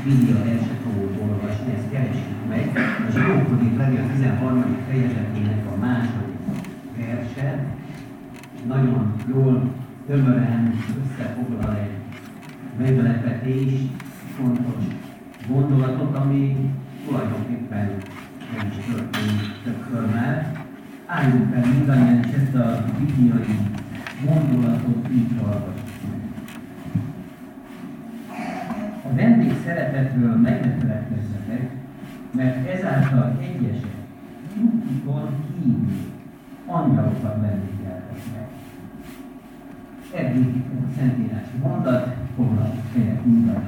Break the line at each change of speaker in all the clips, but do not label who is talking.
Biblia verset fogunk olvasni, ezt keressük meg. A Zsidókhoz levél 13. fejezetének a második verse nagyon jól, tömören összefoglal egy meglepetés, fontos gondolatot, ami tulajdonképpen meg is történt többször már. Álljunk fel mindannyian, és ezt a bibliai gondolatot így hallgatjuk. A vendégszeretetről meg ne feledkezzetek, mert ezáltal egyesek tudtikon kívül angyalokat vendégeltek meg. Eddig a szentírási mondat, foglaljuk helyet mindannyian.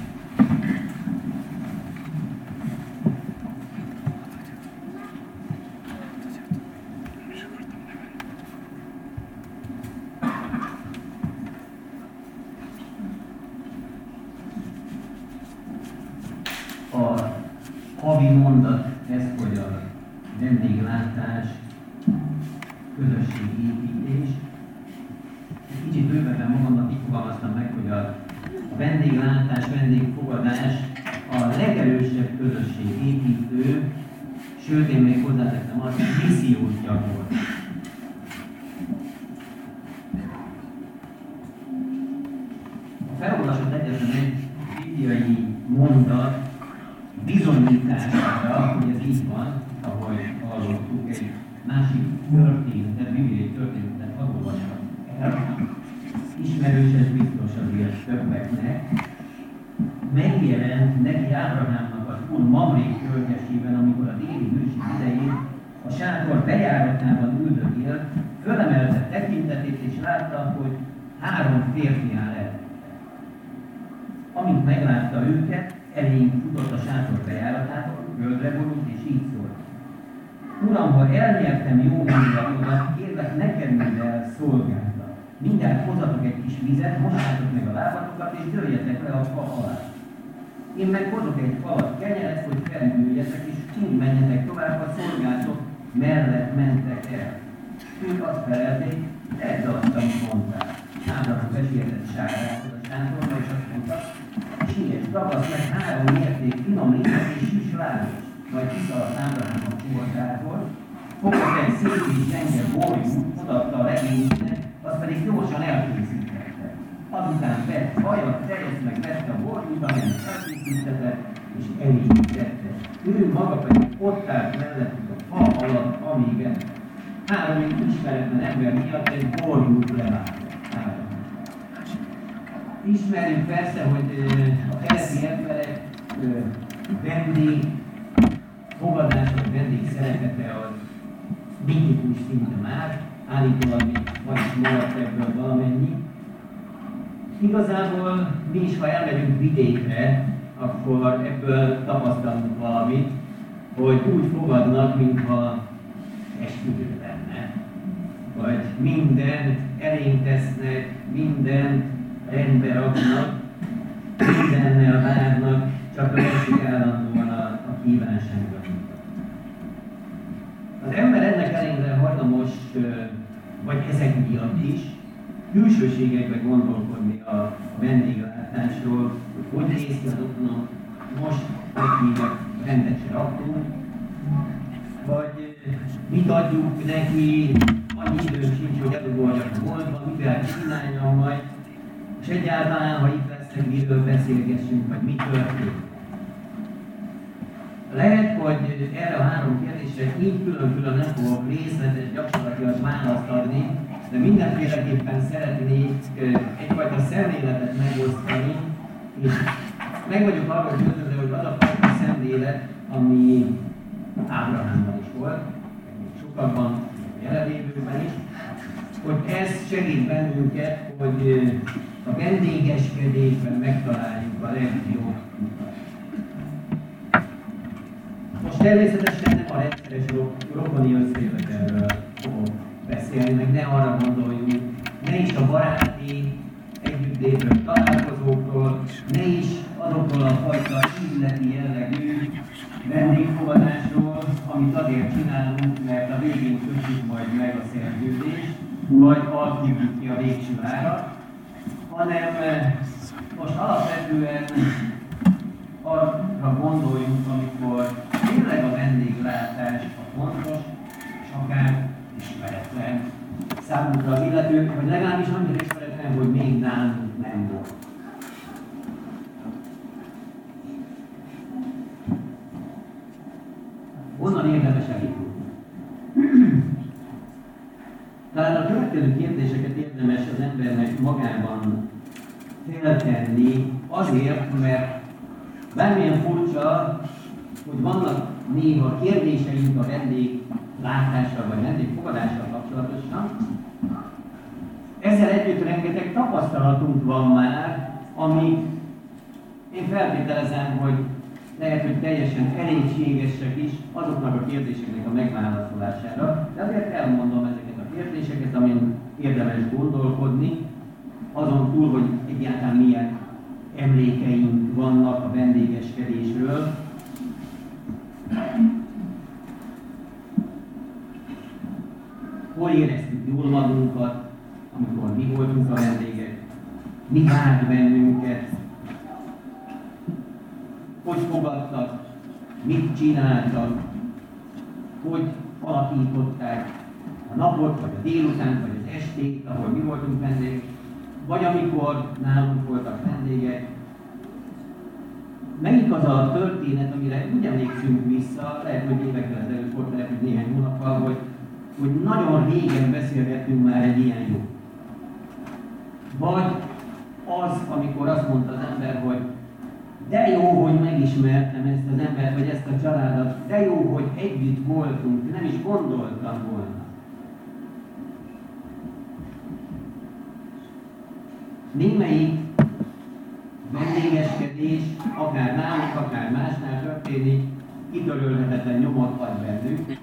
A havi mondat ez, hogy a vendéglátás, közösségépítés. Kicsit bővebben magamnak így fogalmaztam meg, hogy a vendéglátás, vendégfogadás a legerősebb közösségépítő, sőt én még hozzátettem azt, hogy missziót gyakor. A felolvasott egyetlen egy bibliai mondat bizonyítására, hogy ez így van, ahogy hallottuk, egy másik történetet, bibliai történetet hadd olvassak el. Ismerős ez biztos azért többeknek. Megjelent neki Ábrahámnak az úr Mamré kölgyesében, amikor a déli őszi idején a sátor bejáratában üldögélt, fölemelte tekintetét és látta, hogy 3 férfi áll el. Amint meglátta őket, elénk futott a sátor bejáratától, földre borult és így szólt. Uram, ha elnyertem jó indulatodat, kérlek, ne kerülj el szolgáltra. Mindjárt hozzatok egy kis vizet, mossátok meg a lábatokat és dőljetek le a fa alá. Én meg hozok egy falat kenyeret, hogy felüljetek és kint menjetek tovább, a szolgálatok mellett mentek el. Ők azt felelték, tedd azt, amit mondtál. Ábrahám besértett sárát a sátorba, és azt mondta, siess, ragasz meg 3 mérték finom lézet és süss lábos. Majd kiszaladt Ábrahám a csuvatából, fogott egy szép és gyenge borjú, odaadta a legénynek, azt pedig gyorsan elkészítette. Azután vett hajat, terjeszt meg vette a borjút, amelyet elkészítette, és elégítette. Ő maga pedig ott állt mellettük a fa alatt, amíg 3 ismeretlen ember miatt egy borjút levágott. Ismerjük persze, hogy a keleti emberek vendégfogadása, vendég szeretete az mitikus szinte már, állítólag még van is maradt ebből valamennyi. Igazából mi is, ha elmegyünk vidékre, akkor ebből tapasztalunk valamit, hogy úgy fogadnak, mintha esküvő lenne. Vagy mindent elénk tesznek, mindent rendbe raknak, mindennel várnak, csak a másik állandóan a kívánságra. Az ember ennek ellenére hajlamos, vagy ezek miatt is, külsőségekbe gondolkodni a vendéglátásról, hogy néz ki az otthonok, most meghívek, rendet se raktunk, vagy mit adjuk neki, annyi időm sincs, hogy elugorjak a boltba, mivel csináljam majd, és egyáltalán, ha itt lesznek, miről beszélgessünk, vagy mi történik. Lehet, hogy erre a 3 kérdésre így külön-külön nem fogok részletes, gyakorlatilag választ adni, de mindenféleképpen szeretnék egyfajta szemléletet megosztani, és meg vagyok arról győződve, hogy az a fajta szemlélet, ami Ábrahámban is volt, még sokakban, jelenlévőben is, hogy ez segít bennünket, hogy a vendégeskedésben megtaláljuk a legjobb utat. Most természetesen nem a rendszeres rokoni összejövetelről fogok beszélni, meg ne arra gondoljunk, ne is a baráti együttlévő találkozókról, ne is azokról a fajta illeti jellegű vendégfogadásról, amit azért csinálunk, mert a végén kötjük majd meg a szerződést, vagy alkítjuk ki a végső árat, hanem most alapvetően Honnan érdemes elindulni? Talán a következő kérdéseket érdemes az embernek magában feltenni, azért, mert bármilyen furcsa, hogy vannak néha kérdéseink a vendéglátással vagy vendégfogadással kapcsolatosan. Ezzel együtt rengeteg tapasztalatunk van már, amit én feltételezem, hogy lehet, hogy teljesen elégségesek is azoknak a kérdéseknek a megválaszolására, de azért elmondom ezeket a kérdéseket, amin érdemes gondolkodni, azon túl, hogy egyáltalán milyen emlékeink vannak a vendégeskedésről. Hol éreztük jól magunkat, amikor mi voltunk a vendégek, mi várt bennünket, hogy fogadtak, mit csináltak, hogy alakították a napot, vagy a délutánt, vagy az estét, ahol mi voltunk vendégek, vagy amikor nálunk voltak vendégek. Melyik az a történet, amire úgy emlékszünk vissza, lehet, hogy évekkel ezelőtt volt, lehet, hogy néhány hónappal, hogy nagyon régen beszélgettünk már egy ilyen jó. Vagy az, amikor azt mondta az ember, hogy de jó, hogy megismertem ezt az embert, vagy ezt a családot, de jó, hogy együtt voltunk, nem is gondoltam volna. Némelyik vendégeskedés, akár nálunk, akár másnál történik, kitörölhetetlen nyomot hagy bennünk.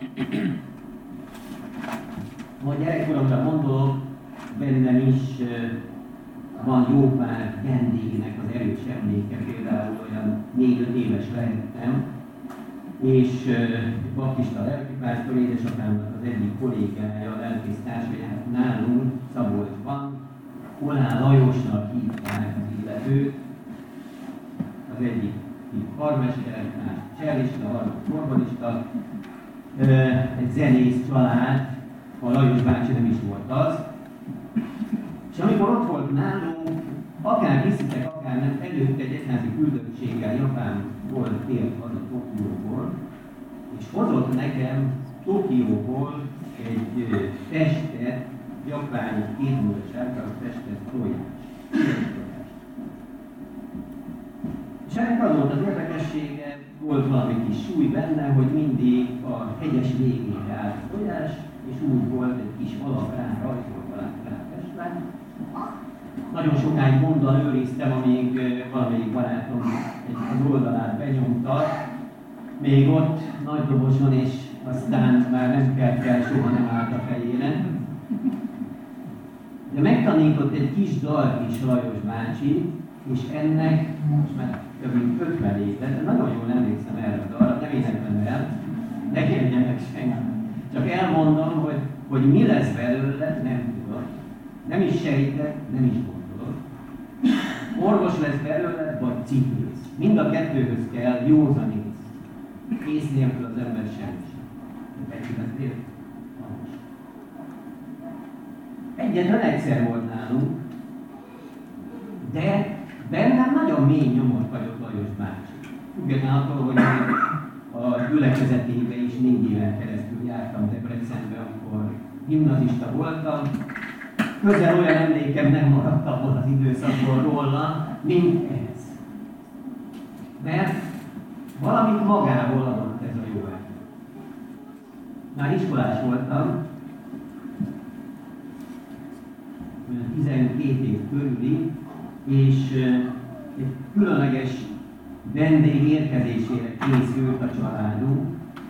Ha gyerekkoromra gondolok, bennem is van jó pár vendégnek az erős emléke, például olyan 4-5 éves lehettem, és baptista lelkipásztor édesapámnak az egyik kollégája, lelkésztársai nálunk Szabolcsban, Olán Lajosnak hívták az illetőt, az egyik karmester, cserlista, a harmadik orgonista, egy zenész család, a Lajos bácsi nem is volt az. És amikor ott volt nálunk, akár hiszitek, akár nem, előtte egy egyházi küldöttséggel Japánból tért haza Tokióból, és hozott nekem Tokióból egy festet, japányi kézműves által festett tojás. És ennek az volt az érdekessége, volt valami kis súly benne, hogy mindig a hegyes végére állt a tojás, és úgy volt egy kis alap rá, rajzolva rá festve. Nagyon sokáig gondban őriztem, amíg valamelyik barátom az oldalát benyomta, még ott nagy doboson, és aztán már nem kelt el, soha nem állt a fejére. De megtanított egy kis dalt is Lajos bácsi, és ennek most már több mint 50 éve, de nagyon jól emlékszem erre a dalra, nem éneklem el, ne kérjenek senki. Csak elmondom, hogy mi lesz belőle, nem tudod. Nem is sejtek, nem is gondolod. Orvos lesz belőle, vagy ciprész. Mind a kettőhöz kell józanész. Ész nélkül az ember semmi sem. Egyetlen egyszer volt nálunk, de bennem nagyon mély nyomot hagyott Lajos bácsi. Függetlenül attól, hogy a gyülekezetébe is 4 éven keresztül jártam Debrecenbe, amikor gimnazista voltam. Közel olyan emlékem nem maradt abból az időszakból róla, mint ez. Mert valamit magából adott ez a jó ember. Már iskolás voltam, 12 év körüli, és egy különleges vendég érkezésére készült a családunk.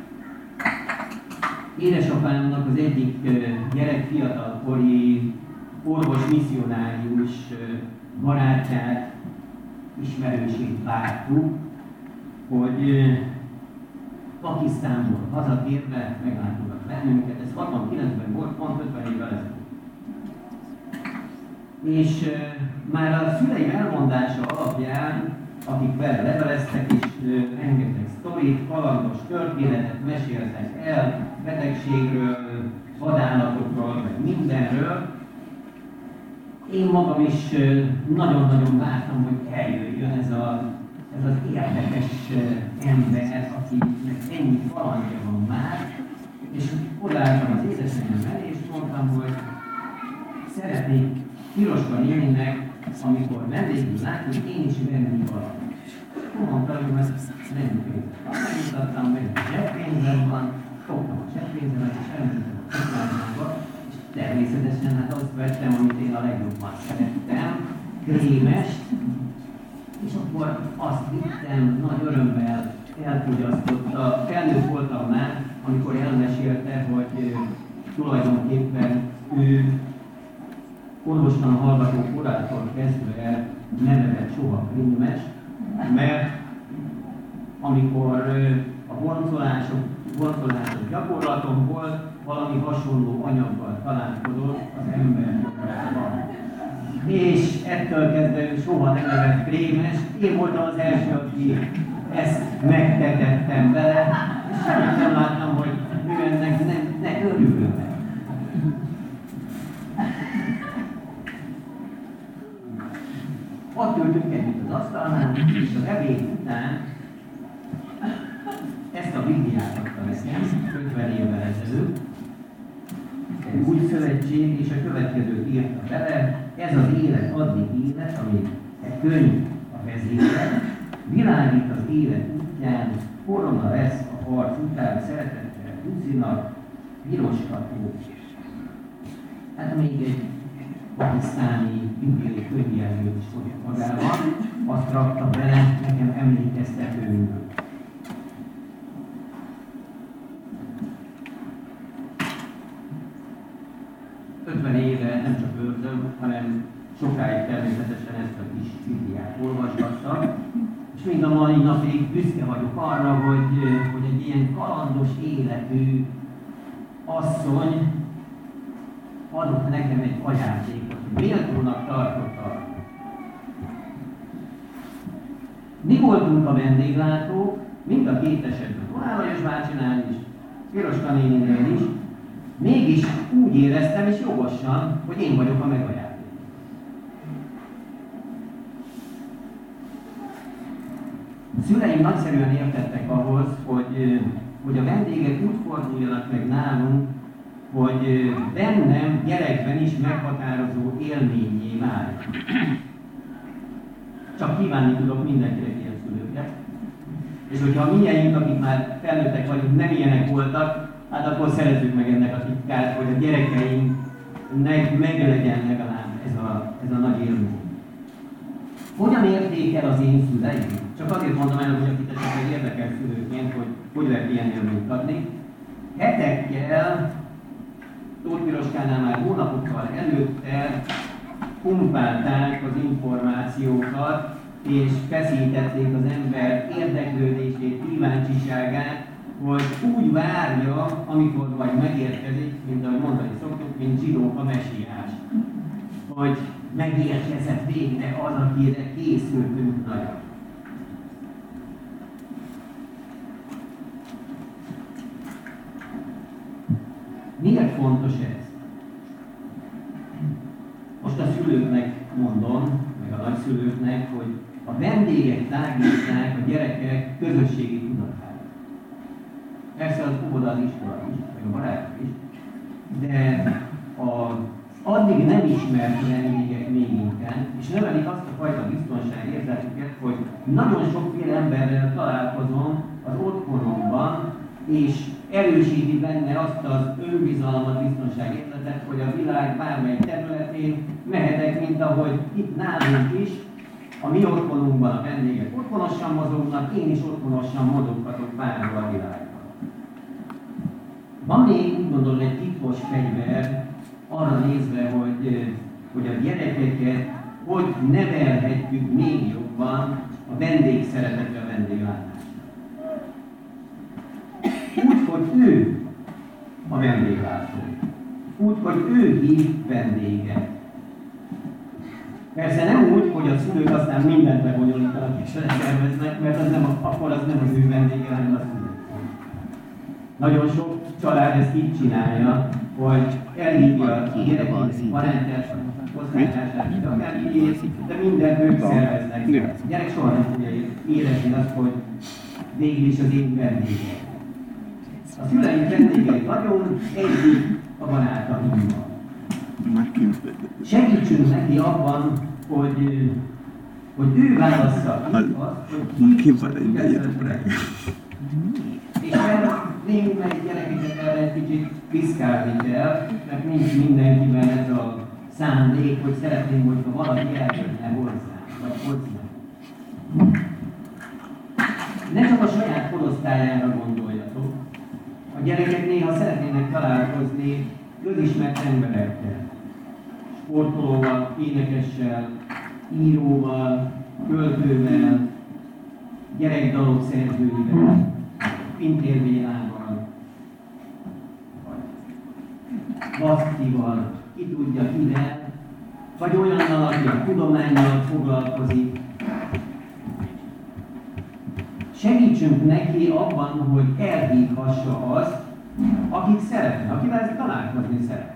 Édesapámnak az egyik gyerek fiatalkori orvos misszionárius barátját, ismerősét vártuk, hogy Pakisztánból hazatérve meglátogat bennünket. Ez 69-ben volt, pont 50 évvel ezelőtt. És már a szüleim elmondása alapján, akik vele leveleztek, és rengeteg sztorit, kalandos történetet meséltek el, betegségről, vadállatokról, meg mindenről. Én magam is nagyon-nagyon vártam, hogy eljöjjön ez az érdekes ember, akinek ennyi kalandja van mondtam, hogy szeretnék Piroska néninek, amikor vendégül látni, én is venni valamit. Mondtam, hogy ez nem pénz. Megmutattam, meg a zseppénzem van, fogtam a zseppénzemet, és elmentem a kutlányába, és természetesen hát azt vettem, amit én a legjobban szerettem, krémest, és akkor azt vittem, nagy örömmel elfogyasztotta. Felnőtt voltam már, amikor elmesélte, hogy tulajdonképpen ő orvostan hallgató korától kezdve nevetett soha krémest, mert amikor a voncolásos gyakorlaton volt, valami hasonló anyaggal találkozott az ember gyomrában. És ettől kezdve soha nem nevett krémest. Én voltam az első, aki ezt megtetettem vele, és semmit nem láttam, hogy ő ennek ne örülök. Ott ültünk együtt az asztalnál, és az ebéd után ezt a Bibliát adta nekem 50 évvel ezelőtt, egy új szövetség, és a következőt írta bele, ez az élet addig élet, ami egy könyv a kezében, világít az élet útján, korona lesz a harc után, szeretettel húzinak, piroskató. Hát még egy pakisztáni bibliai könyvjelzőt is fogja magában, azt rakta bele nekem emlékeztetőül. Éve nem csak börtön, hanem sokáig természetesen ezt a kis Bibliát olvasgattam, és mind a mai napig büszke vagyok arra, hogy egy ilyen kalandos életű asszony adott nekem egy ajándékot, hogy méltónak tartotta. Mi voltunk a vendéglátók, mind a két esetben, Donál Lajos bácsinál is, Piroska néninél is, mégis úgy éreztem, és jogosan, hogy én vagyok a megajándék. A szüleim nagyszerűen értettek ahhoz, hogy a vendégek úgy forduljanak meg nálunk, hogy bennem gyerekben is meghatározó élményé válik. Csak kívánni tudok mindenkinek ilyen szülőket. És hogyha a minnyeink, akik már felnőttek vagyunk, nem ilyenek voltak, hát akkor szerezzük meg ennek a titkát, hogy a gyerekeinknek meglegyen legalább ez a nagy élmény. Hogyan érték el az én szüleim? Csak azért mondom el, hogy akit esetleg érdekel szülőként, hogy lehet ilyen élményt adni. Hetekkel, Tóth Piroskánál már hónapokkal előtte pumpálták az információkat, és feszítették az ember érdeklődését, kíváncsiságát, hogy úgy várja, amikor majd megérkezik, mint ahogy mondani szoktuk, mint zsidók a mesiás. Hogy megérkezett végre az, akire készültünk nagyon. Miért fontos ez? Most a szülőknek mondom, meg a nagyszülőknek, hogy a vendégek tágítják a gyerekek közösségi tudatát. Persze az óvoda, az iskola is, meg a barátok is, de addig nem ismert vendégek még inkább, és növelik azt a fajta biztonságérzetüket, hogy nagyon sokféle emberrel találkozom az otthonomban, és erősíti benne azt az önbizalmat, biztonságérzetet, hogy a világ bármely területén mehetek, mint ahogy itt nálunk is, a mi otthonunkban a vendégek otthonosan mozognak, én is otthonosan mozoghatok bárhol a világban. Van még, úgy gondolom, egy titkos fegyver arra nézve, hogy a gyerekeket hogy nevelhetjük még jobban a vendégszeretetre, a vendéglátásra. Úgy, hogy ő a vendéglátó. Úgy, hogy ő hív vendéget. Persze nem úgy, hogy a szülők aztán mindent lebonyolítanak és leterveznek, mert akkor az nem az ő vendége, hanem a szülők. Nagyon sok család ezt így csinálja, hogy elhívja a gyerekét, barátját, osztálytársát, de mindent ők szerveznek. A gyerek soha nem fogja érezni azt, hogy végül is az én vendégem. A szüleim vendégei vagyunk, egyik a baráta hívva. Segítsünk neki abban, hogy ő válassza ki azt, hogy ki és nézzük meg gyerekeket erre egy kicsit piszkálni kell, mert nincs mindenkiben ez a szándék, hogy szeretném, hogyha valaki eljönne hozzá, vagy hozzá. Ne csak a saját korosztályára gondoljatok. A gyerekek néha szeretnének találkozni közismert emberekkel. Sportolóval, énekessel, íróval, költővel, gyerekdalok szerzőivel, Pintér Bélával, Basztival, ki tudja kivel, vagy olyannal, aki a tudománnyal foglalkozik. Segítsünk neki abban, hogy elhívhassa azt, akit szeretne, akivel találkozni szeret.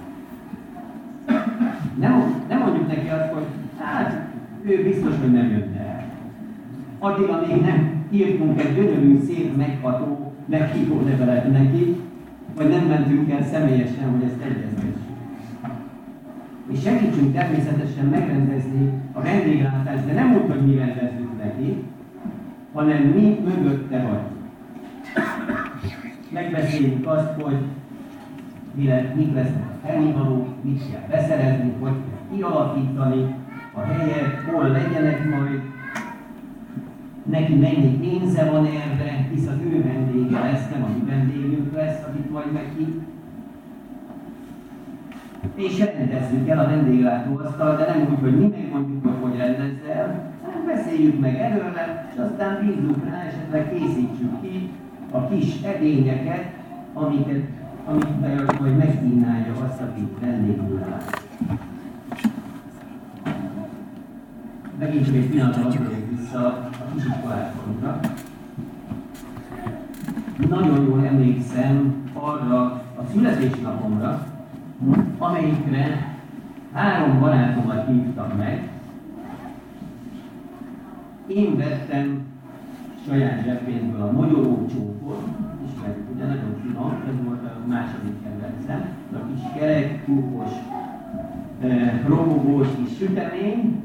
Nem mondjuk neki azt, hogy hát ő biztos, hogy nem jönne el. Addig, amíg nem írtunk egy gyönyörű, szép, megható, meghívó levelet neki, vagy nem mentünk el személyesen, hogy ezt egyeztessük. És segítsünk természetesen megrendezni a vendéglátást, de nem úgy, hogy mi rendezzük neki, hanem mi mögötte vagyunk. Megbeszéljük azt, hogy mik lesznek a felhívalók, mit kell beszerezni, hogy kell kialakítani a helyet, hol legyenek majd, neki mennyi pénze van erre, hisz az ő vendége lesz, nem a mi vendégünk lesz, akit majd meghív. És rendezzük el a vendéglátóasztal, de nem úgy, hogy mi megmondjuk, hogy rendezz el, hanem beszéljük meg előre, és aztán bízzuk rá, esetleg készítsük ki a kis edényeket, amit majd megkínálja azt, akit vendégül áll. Megint csak egy pillanatra adjuk vissza a kisiskoláskorunkra. Nagyon jól emlékszem arra a születésnapomra, amelyikre 3 barátomat hívtak meg. Én vettem saját zseppénzből a mogyorócsókot, ismerjük, ugye nagyon finom, ez volt a második kedvencem, a kis kerek, kúpos, robogós kis sütemény.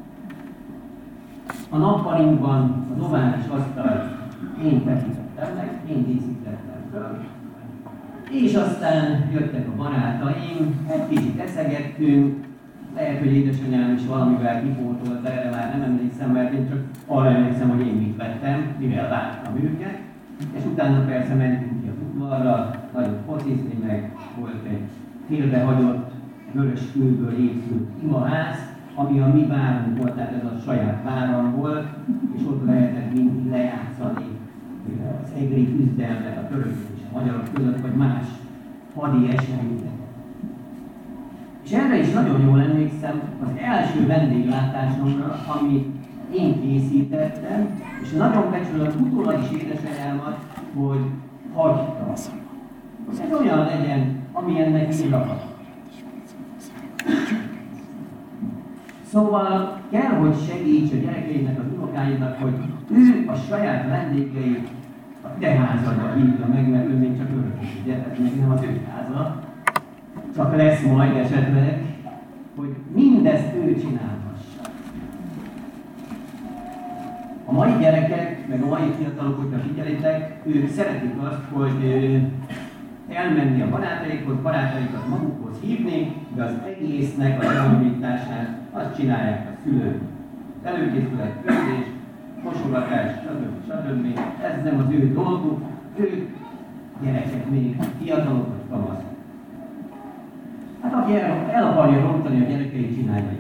A nappalinkban az ovális asztalt én fekítettem meg, én díszítettem föl. És aztán jöttek a barátaim, egy kicsit eszegettünk, lehet, hogy édesanyám is valamivel kipótolt, de erre már nem emlékszem, mert én csak arra emlékszem, hogy én mit vettem, mivel láttam őket. És utána persze mentünk ki az udvarra, nagyon focizni, meg volt egy félbehagyott, vörös kőből épült imaház, ami a mi bárunk volt, tehát ez a saját báram volt, és ott lehetett mindig lejátszani az egri küzdelmet a törökök és a magyarok között, vagy más hadi eseményeket. És erre is nagyon jól emlékszem az első vendéglátásomra, amit én készítettem, és nagyon becsülöm utólag is édesanyámat, hogy hagyta. Ez olyan legyen, amilyennek írnak. Szóval kell, hogy segíts a gyerekeinek, az unokáinak, hogy ő a saját vendégeit a te házadba hívja meg, mert ő még csak örökös, ugye? Tehát még nem az ő háza. Csak lesz majd esetleg, hogy mindezt ő csinálhassa. A mai gyerekek, meg a mai fiatalok, hogyha figyelitek, ők szeretik azt, hogy elmenni a barátaikat magukhoz hívni, de az egésznek a elmondítását azt csinálják a szülők. Előkészület, főzés, mosogatás, stb. Ez nem az ő dolguk, ők gyerekek még, fiatalok vagy kamaszok. Hát aki el akarja rontani a gyerekeit, csinálja.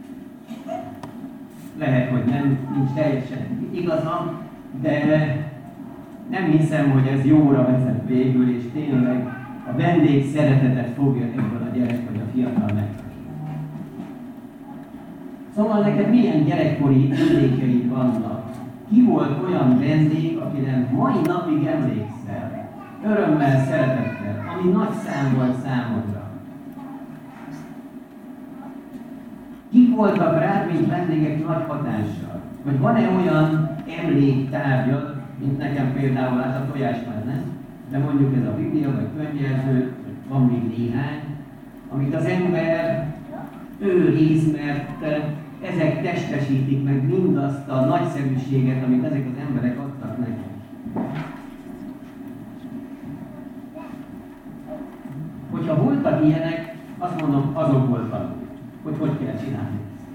Lehet, hogy nincs teljesen igazam, de nem hiszem, hogy ez jóra vezet végül, és tényleg a vendég szeretetet fogja ebből a gyerek vagy a fiatal megtanulni. Szóval neked milyen gyerekkori emlékeid vannak? Ki volt olyan vendég, akire mai napig emlékszel? Örömmel, szeretettel, ami nagy szám volt számodra. Kik voltak rád, mint vendégek nagy hatással? Vagy van-e olyan emléktárgyad, mint nekem például a tojásmáz, nem? De mondjuk ez a Biblia, vagy könyvjelző, vagy van még néhány, amit az ember őriz, mert ezek testesítik meg mindazt a nagyszerűséget, amit ezek az emberek adtak nekik. Hogyha voltak ilyenek, azt mondom, azok voltak, hogy kell csinálni.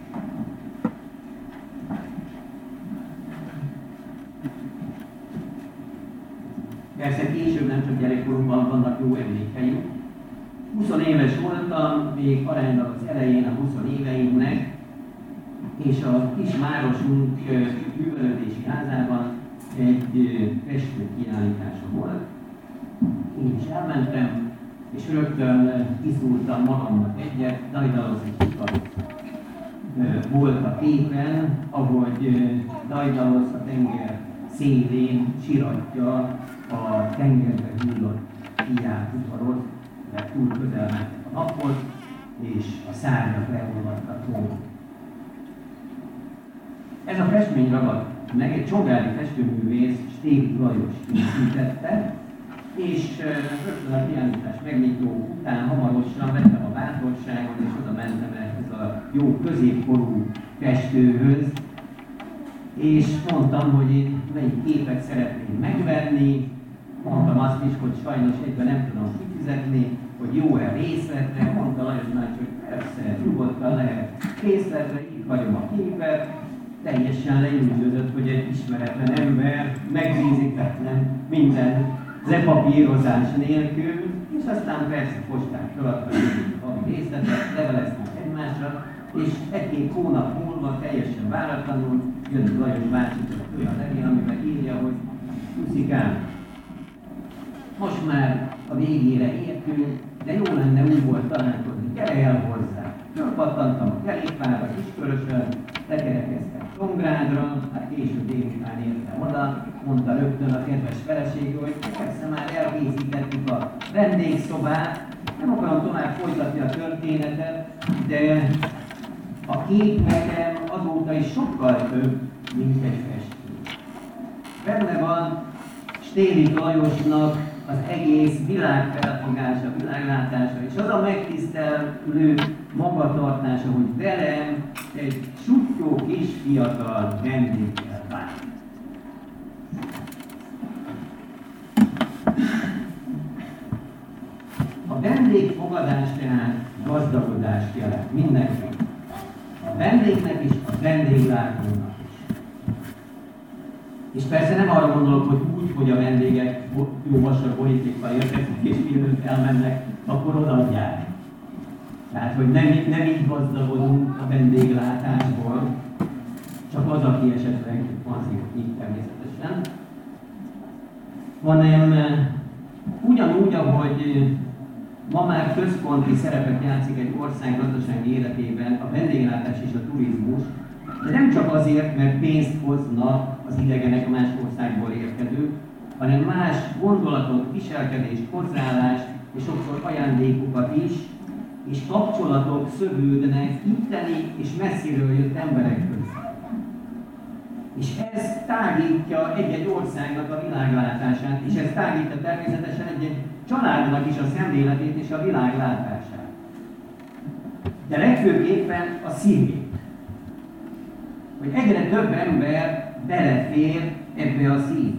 Persze később, nem csak gyerekkoromban vannak jó emlékeim. 20 éves voltam, még aránylag az elején a 20 éveimnek, és a kis városunk művelődési házában egy festő kiállítása volt. Én is elmentem, és rögtön kiszúrtam magamnak egyet, Daedalosz és Ikarusz volt a képen, ahogy Daedalosz a tenger szélén siratja a tengerbe hullott fiát Ikarusz, mert túl közel mentek a naphoz, és a szárnyak leolvadtak róla. Ez a festmény ragadt meg, egy csongári festőművész, Stéli Lajos készítette, és rögtön a kiállítás megnyitó után hamarosan vettem a bátorságot, és oda mentem ehhez a jó középkorú festőhöz, és mondtam, hogy én melyik képet szeretném megvenni. Mondtam azt is, hogy sajnos egyben nem tudom kifizetni, hogy jó-e részletre. Mondta Lajos bácsi, hogy persze, nyugodtan lehet részletre, itt hagyom a képet. Teljesen lenyűgözött, hogy egy ismeretlen ember megbíziketlen minden zepapírozás nélkül, és aztán persze postán feladtak a részletet, leveleztünk egymásra, és egy-két hónap múlva teljesen váratlanul jön Lajos bácsitól olyan levél, amiben írja, hogy Jusszikám, most már a végére értünk, de jó lenne újból találkozni, gyere el hozzá. Fölpattantam a kerékpárba Kiskörösön, lekerekeztem Csongrádra, hát később délután értem oda, mondta rögtön a kedves felesége, hogy persze már elkészítettük a vendégszobát, nem akarom tovább folytatni a történetet, de a kép nekem azóta is sokkal több, mint egy festő. Benne van Stéli Lajosnak az egész világfelfogása, világlátása, és az a megtisztelő magatartása, hogy velem egy suttyó kis fiatal vendéggel vált. A vendégfogadás tehát gazdagodást jelent mindenki. A vendégnek is, a vendéglátónak is. És persze nem arra gondolok, hogy úgy, hogy a vendégek jó vasak borítékkal érkezik, és mielőtt elmennek, akkor odaadják. Tehát, hogy nem így gazdagodunk a vendéglátásból, csak az, aki esetleg panziót nyit természetesen, hanem ugyanúgy, ahogy ma már központi szerepet játszik egy ország gazdasági életében a vendéglátás és a turizmus, de nem csak azért, mert pénzt hoznak az idegenek más országból érkezők, hanem más gondolatot, viselkedést, hozzáállást és sokszor ajándékokat is, és kapcsolatok szövődnek itteni és messziről jött emberek között. És ez tágítja egy-egy országnak a világlátását, és ez tágítja természetesen egy-egy családnak is a szemléletét és a világlátását. De legfőképpen a szívét. Hogy egyre több ember belefér ebbe a szívbe.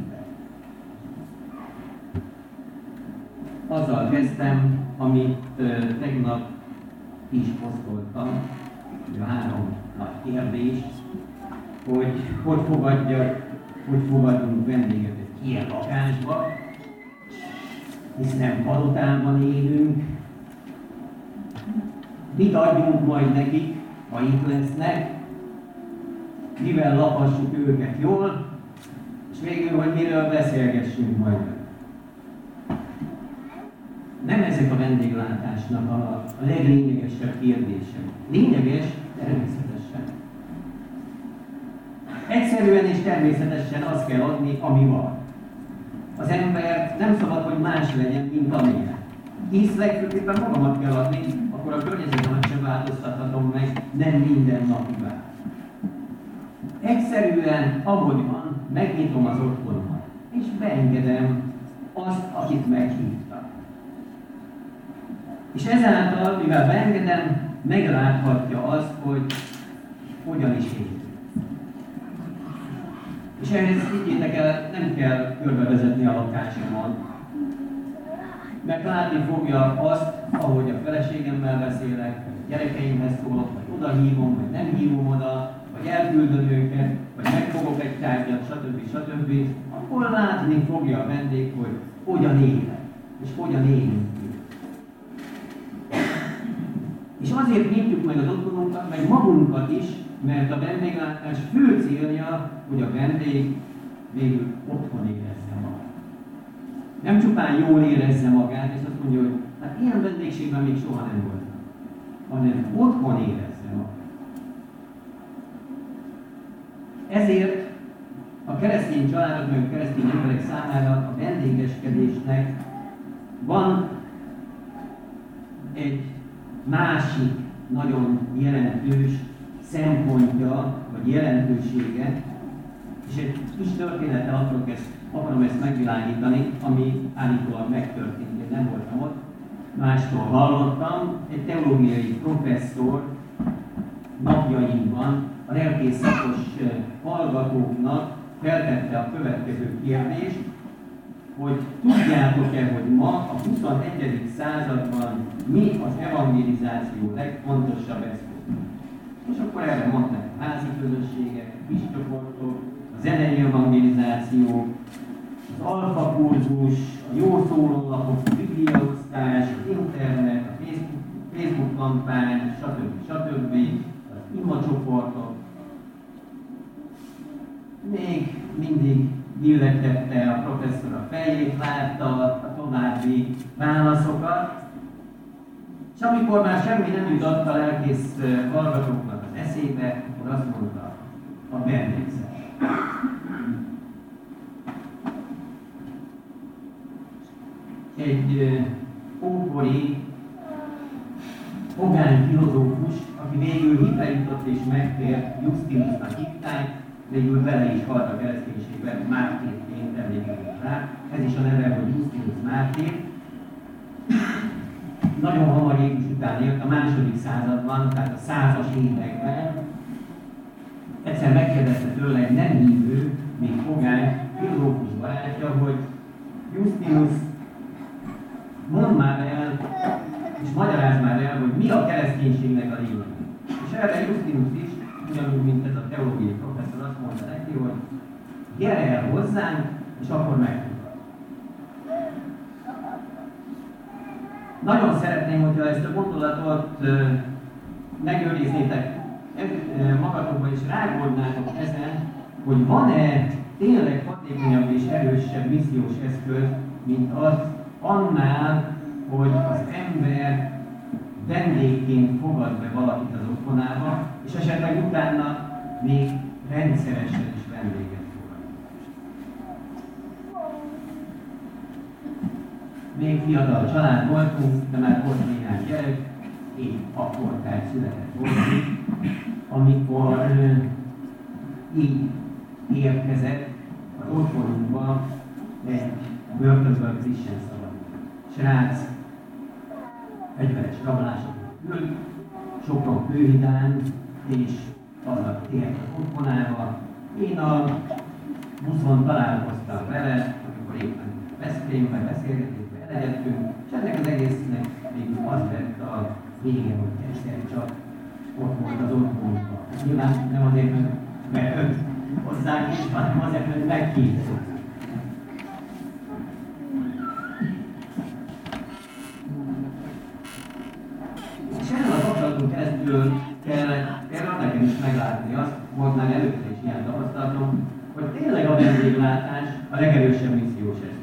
Azzal kezdtem, amit tegnap is posztoltam, a 3 nagy kérdés, hogy fogadjunk vendégeket egy ilyen lakásba, hisz nem palotában élünk, mit adjunk majd nekik, ha itt lesznek, mivel lapassuk őket jól, és végül, hogy miről beszélgessünk majd. Nem ezek a vendéglátásnak a leglényegesebb kérdése. Lényeges, természetesen. Egyszerűen és természetesen azt kell adni, ami van. Az ember nem szabad, hogy más legyen, mint amilyen. Hisz legfőképpen magamat kell adni, akkor a környezetemet sem változtathatom meg, nem minden napivá. Egyszerűen, ahogy van, megnyitom az otthonomat, és beengedem azt, akit meghívtam. És ezáltal, mivel beengedem, megláthatja azt, hogy hogyan is él. És ehhez higgyétek el, nem kell körbevezetni a lakásomon. Mert látni fogja azt, ahogy a feleségemmel beszélek, vagy gyerekeimhez szólok, vagy oda hívom, vagy nem hívom oda, vagy elküldöm őket, vagy megfogok egy tárgyat, stb. Akkor látni fogja a vendég, hogy hogyan élek, és hogyan élünk. És azért nyitjuk meg az otthonunkat, meg magunkat is, mert a vendéglátás fő célja, hogy a vendég végül otthon érezze magát. Nem csupán jól érezze magát, és azt mondja, hogy hát ilyen vendégségben még soha nem voltam, hanem otthon érezze magát. Ezért a keresztény családok, meg a keresztény emberek számára a vendégeskedésnek van egy másik nagyon jelentős szempontja, vagy jelentősége, és egy kis történettel akarom ezt megvilágítani, ami állítólag megtörtént, én nem voltam ott, mástól hallottam. Egy teológiai professzor napjainkban a lelkész szakos hallgatóknak feltette a következő kérdést, hogy tudjátok-e, hogy ma a 21. században mi az evangelizáció legfontosabb eszköz? És akkor erre mondták a házi közösségek, a kis csoportok, a zenei evangelizáció, az alfa kurzus, a jó szólólapok, a bibliaosztás, az internet, a Facebook kampány, stb. Az imacsoportok. Még mindig billegtette a professzor a fejét, várta a további válaszokat, és amikor már semmi nem jutott a lelkész hallgatóknak az eszébe, akkor azt mondta, a bendégzés. Egy ókori pogány filozófus, aki végül hitre jutott és megtért, Justinusnak hívták, végül bele is halt a kereszténységben, mártírként emlékezett rá. Ez is a neve, hogy Justinus Mártír. Nagyon hamar Jézus után élt, a második században, tehát a 100-as években. Egyszer megkérdezte tőle egy nem hívő, még pogány, filozófus barátja, hogy Justinus, mondd már el, és magyarázd már el, hogy mi a kereszténységnek a lényeg. És erre Justinus is, ugyanúgy, mint ez a teológiai professzor, azt mondta neki, hogy gyere el hozzánk, és akkor megtudod. Nagyon szeretném, hogyha ezt a gondolatot megőriznétek magatokban, és rágondolnátok ezen, hogy van-e tényleg hatékonyabb és erősebb missziós eszköz, mint az annál, hogy az ember vendégként fogad be valakit az otthonába, és esetleg utána még rendszeresen is vendéget fogad. Még fiatal család voltunk, de már volt néhány gyerek, épp akkor tehát született voltunk, amikor így érkezett az otthonunkba egy börtönből frissen szabadult srác, fegyveres rablásokon ült, Sopron Kőhidán, és haza tért az otthonába. Én a buszon találkoztam vele, amikor éppen Veszprémben beszélgetésben elegyedtünk, és ennek az egésznek végül az lett a vége, hogy egyszer csak ott volt az otthonban. Nyilván nem azért, mert őt hozzánk is, hanem azért, mert meghívtuk. És ezen a kapcsolaton keresztül kell nekem is meglátni azt, volt már előtte is ilyen tapasztalatom, hogy tényleg a vendéglátás a legerősebb missziós eszköz.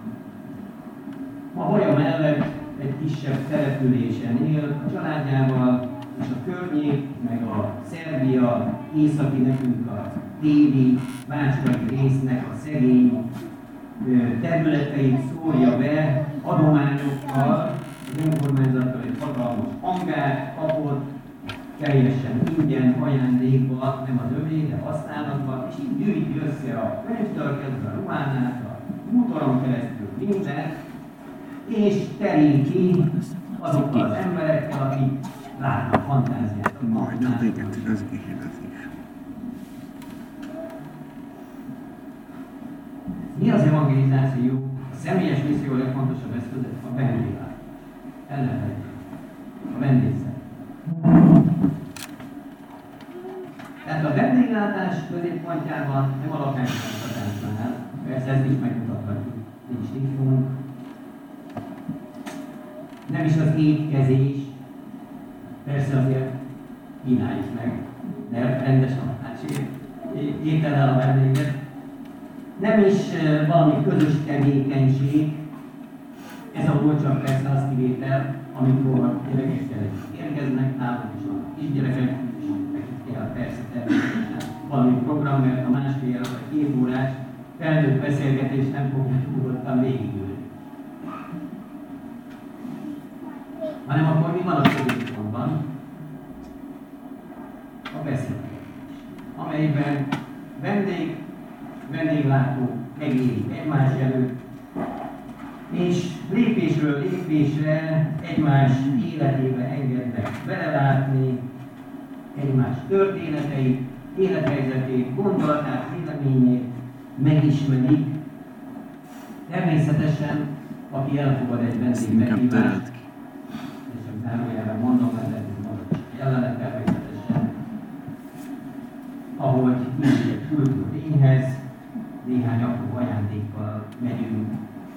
Ma Holya mellett egy kisebb településen él a családjával, és a környék, meg a Szerbia északi, nekünk a téli, bácskai résznek a szegény területeit szórja be adományokkal, az önkormányzattól egy hatalmas hangát kapott, teljesen ingyen, ajándékba, nem az övé, de használatban, és így gyűjti össze a könyvtől kezdve a ruhánát, a bútoron keresztül mindent, és teríti azokkal az emberekkel, akik látnak fantáziát.
Majd a véget az kihirdetés.
Mi az evangelizáció? A személyes misszió legfontosabb eszköze a vendéglátás. Ellenfelejtjük. A vendégszer. Tehát a vendéglátás középpontjában nem a lakásmutatásnál, persze ezt is megmutathatjuk, nincs titkunk. Nem is az étkezés, persze azért kínáljuk meg, de rendes lakásért étellel a vendéget. Nem is valami közös tevékenység, ez a csak persze az kivétel, amikor gyerekekkel érkeznek nálunk is a kisgyerekek, és nekik kell persze természetesen valami program, mert a másfél vagy 2 órás felnőtt beszélgetést nem fogjuk nyugodtan végigülni. Hanem akkor mi van a középpontban? A beszélgetés, amelyben vendéglátó megérik egymás előtt, és lépésről lépésre egymás életébe engednek belelátni, egymás történeteit, élethelyzetét, gondolatát, véleményét megismerik. Természetesen, aki elfogad egy vendég meghívást, és csak zárójelben mondom, mert ez maga jelenet természetesen, ahogy így egy külső lényhez, néhány apró ajándékkal megyünk.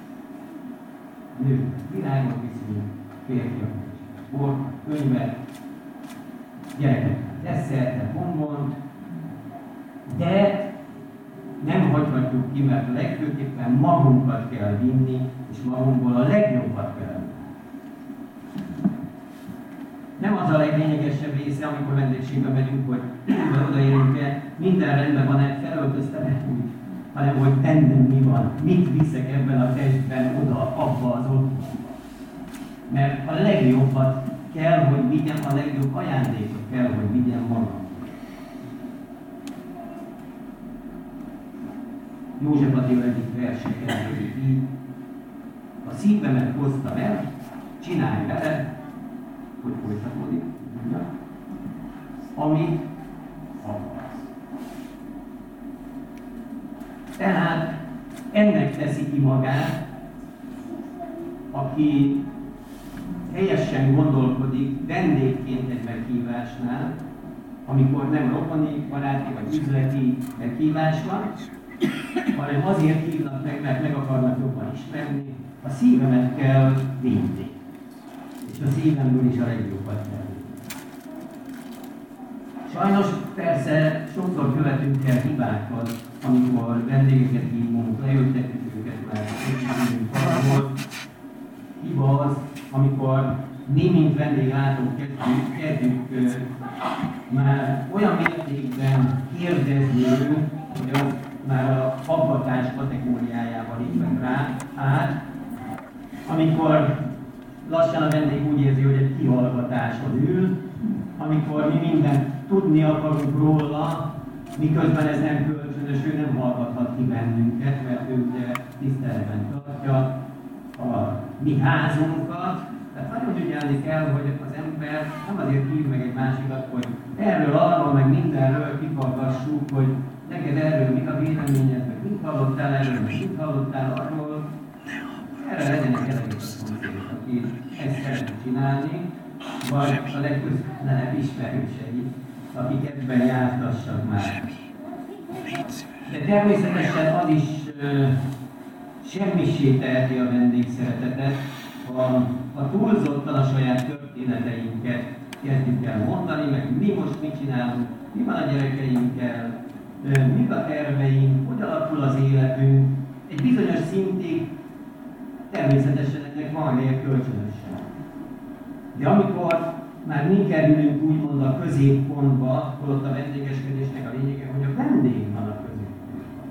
Nők virágot viszünk, férfiak bort, könyvet, gyerekek desszertet, bombont, de nem hagyhatjuk ki, mert legfőképpen magunkat kell vinni, és magunkból a legjobbat kell vinni. Nem az a leglényegesebb része, amikor vendégségbe megyünk, hogy odaérünk-e, minden rendben van-e, felöltöztem úgy, hanem hogy bennem mi van, mit viszek ebben a testben oda, abba az otthonba. Mert a legjobbat kell, hogy vigyem, a legjobb ajándékot kell, hogy vigyem magam. József Attila egyik verse kezdődik így: a szívemet hoztam el, csinálj vele, hogy folytatódik, amit akarsz. Tehát ennek teszi ki magát, aki helyesen gondolkodik vendégként egy meghívásnál, amikor nem rokoni, baráti vagy üzleti meghívás van, hanem azért hívnak meg, mert meg akarnak jobban ismerni, a szívemet kell vinni. És a szívemből is a legjobbat kell vinni. Sajnos persze sokszor követünk el hibákat, amikor vendégeket hívunk, leültetjük őket, mert hívunk valahol. Hiba az, amikor mi, mint vendéglátók kezdjük már olyan mértékben kérdezni, hogy az már a faggatás kategóriájában lépett rá át, amikor lassan a vendég úgy érzi, hogy egy kihallgatáson ül, amikor mi mindent tudni akarunk róla, miközben ez nem kölcsönös, ő nem hallgathat ki bennünket, mert ő ugye tiszteletben tartja a mi házunkat. Tehát nagyon ügyelni kell, hogy az ember nem azért hív meg egy másikat, hogy erről, arról, meg mindenről kifaggassuk, hogy neked erről mi a véleményed, meg mit hallottál erről, meg mit hallottál arról. Erre legyenek elég a szomszédok, aki ezt szeretne csinálni, vagy a legközelebb ismerősei, akik ebben jártassak már. De természetesen az is semmisé teheti a vendégszeretetet, ha túlzottan a saját történeteinket kezdjük el mondani, meg mi most mit csinálunk, mi van a gyerekeinkkel, mik a terveink, hogy alakul az életünk. Egy bizonyos szintig természetesen ennek van helye kölcsönösen. De amikor már mi kerülünk úgymond a középpontba, akkor ott a vendégeskedésnek a lényege, hogy a vendég van a középpontban.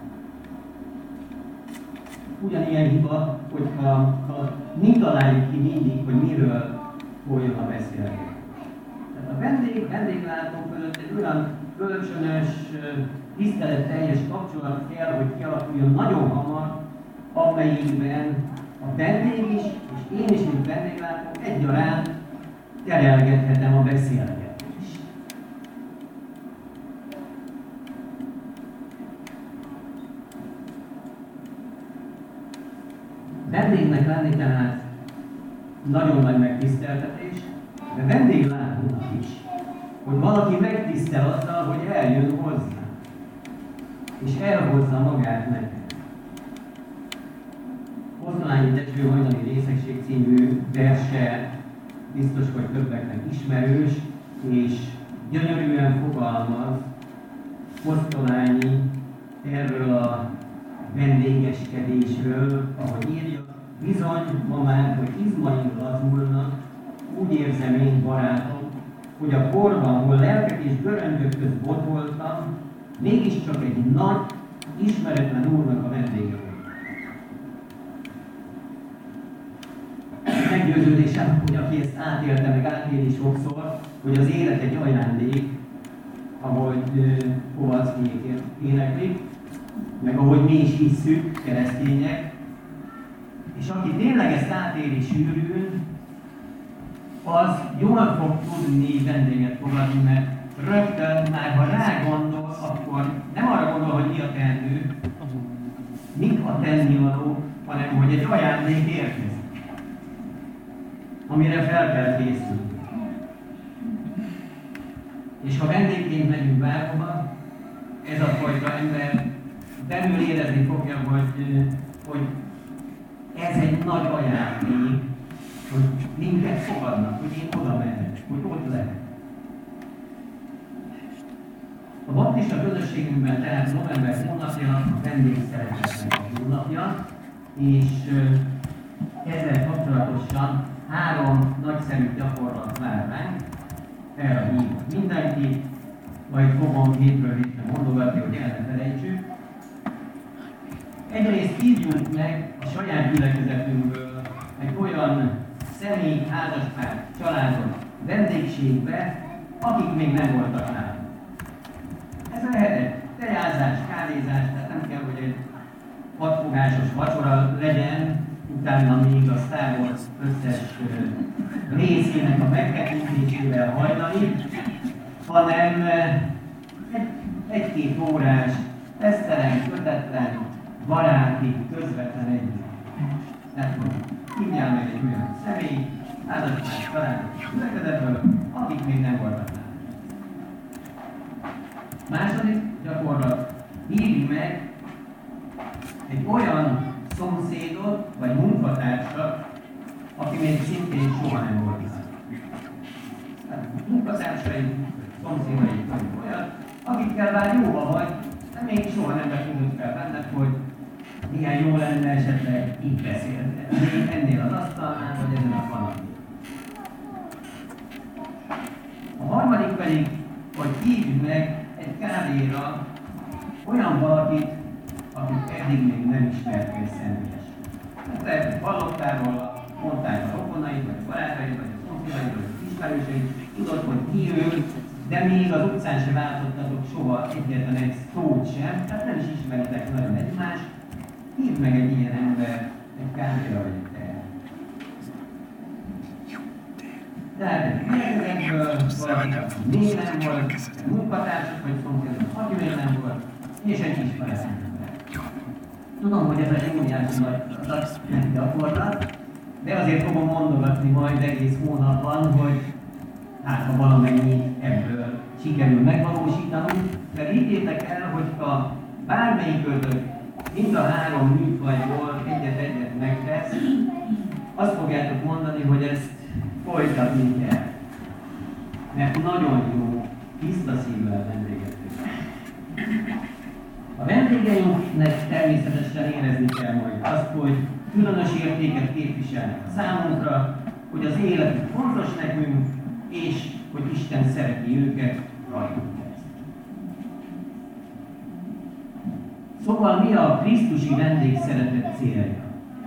Ugyanilyen hiba, hogyha mi találjuk ki mindig, hogy miről folyjon a beszélgetés. Tehát a vendéglátó között egy olyan kölcsönös, tiszteletteljes kapcsolat kell, hogy kialakuljon nagyon hamar, amelyikben a vendég is, és én is, mint vendéglátó, egyaránt terelgethetem a beszélgetést. Vendégnek lenni tehát nagyon nagy megtiszteltetés, de vendéglátónak is, hogy valaki megtisztel azzal, hogy eljön hozzá, és elhozza magát nekem. Osztolányi Tecső hajnali részegség című verse biztos, hogy többeknek ismerős, és gyönyörűen fogalmaz Osztolányi erről a vendégeskedésről, ahogy írja, bizony ma már, hogy izmaim lazulnak, úgy érzem én, barátom, hogy a korban, hol lelkek és göröngyök közt botoltam, mégiscsak egy nagy, ismeretlen úrnak a vendége volt. Meggyőződésem, hogy aki ezt átélte, meg átéli sokszor, hogy az élet egy ajándék, ahogy Kowalskiék éneklik, meg ahogy mi is hisszük, keresztények, és aki tényleg ezt átéli sűrűn, az jól fog tudni vendéget fogadni, mert rögtön már, ha rá gondol, akkor nem arra gondol, hogy mi a teendő, mik a tennivaló, hanem hogy egy ajándék érkezik, amire fel kell készülni. És ha vendégként megyünk bárhova, ez a fajta ember belül érezni fogja, hogy ez egy nagy ajándék, hogy minket fogadnak, hogy én oda mehet, hogy ott lehet. A baptista közösségünkben tehát november hónapja a vendégszeretetnek a hónapja, és ezzel kapcsolatosan 3 nagyszerű gyakorlat vár ránk. Erre hívok mindenki, majd fogom hétről hétre mondogatni, hogy el ne felejtsük. Egyrészt hívjunk meg a saját gyülekezetünkből egy olyan személy, házaspár, családot, vendégségbe, akik még nem voltak nálunk. Ez lehet egy tejázás, kávézás, tehát nem kell, hogy egy 6 fogásos vacsora legyen, utána még a Star Wars összes részének a megtekintésével hajnali, hanem egy-két órás, tesztelen, kötetlen, baráti, közvetlen együtt. Tehát hívjál meg egy olyan személy, házaspár, családot, gyülekezetből, akik még nem voltak nálunk. Második gyakorlat, hívj meg egy olyan szomszédot, vagy munkatársat, aki még szintén soha nem volt nálunk. Tehát munkatársaink, szomszédaink vagy olyan, akikkel már jóba vagy, de még soha nem vetődött fel benned, hogy milyen jó lenne esetleg így beszélni. Még ennél az asztalnál, vagy ezen a falon. A harmadik pedig, hogy hívjuk meg egy kávéra olyan valakit, akit eddig még nem ismertél személyesen. Hát lehet, hogy hallottál róla, mondták a rokonaid, vagy a barátaid, vagy a szomszédaid, vagy az ismerőseid, tudod, hogy ki ő, de még az utcán sem váltottatok soha egyetlen egy szót sem, tehát nem is ismeritek nagyon egymást. Hívd meg egy ilyen ember, egy kávéra vagy egy tejet. Tehát egy gyülekezetből, valaki még nem volt, egy munkatársak vagy szomszédok, aki még nem volt, és egy ismeretlen ember. Tudom, hogy ez egy óriási nagy gyakorlat, de azért fogom mondogatni majd egész hónapban, hogy hát ha valamennyi ebből sikerül megvalósítanunk, mert higgyétek el, hogyha bármelyikőtök mind a 3 műfajból egyet-egyet megtesz, azt fogjátok mondani, hogy ezt folytatni kell. Mert nagyon jó, tiszta szívvel vendégezzük. A vendégeinknek természetesen érezni kell majd azt, hogy különös értéket képviselnek a számunkra, hogy az életük fontos nekünk, és hogy Isten szereti őket rajtunk keresztül. Szóval mi a krisztusi vendégszeretet célja?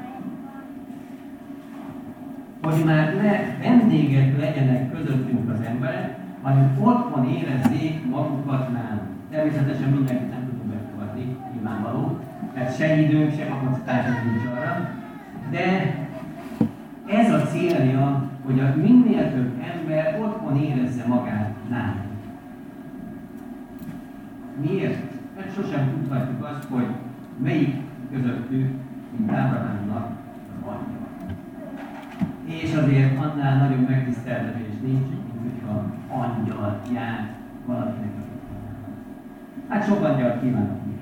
Hogy már ne vendégek legyenek közöttünk az emberek, hanem otthon érezzék magukat nálunk. Természetesen mindenkit nem tudunk befogadni, nyilvánvaló, mert se időnk, se kapacitásunk nincs arra, De ez a célja, hogy a minél több ember otthon érezze magát nálunk. Miért? Mert sosem tudhatjuk azt, hogy melyik közöttük, mint Ábrahámnak az angyal. És azért annál nagyobb megtiszteltetés nincs, mint hogyha angyal jár valakinek az otthonában. Hát sok angyal kívánok.